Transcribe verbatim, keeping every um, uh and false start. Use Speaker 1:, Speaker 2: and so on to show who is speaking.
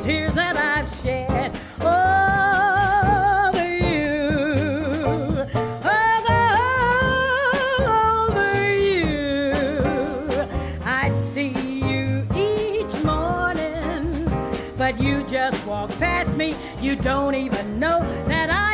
Speaker 1: tears that I've shed over you, over you. I see you each morning, but you just walk past me. You don't even know that I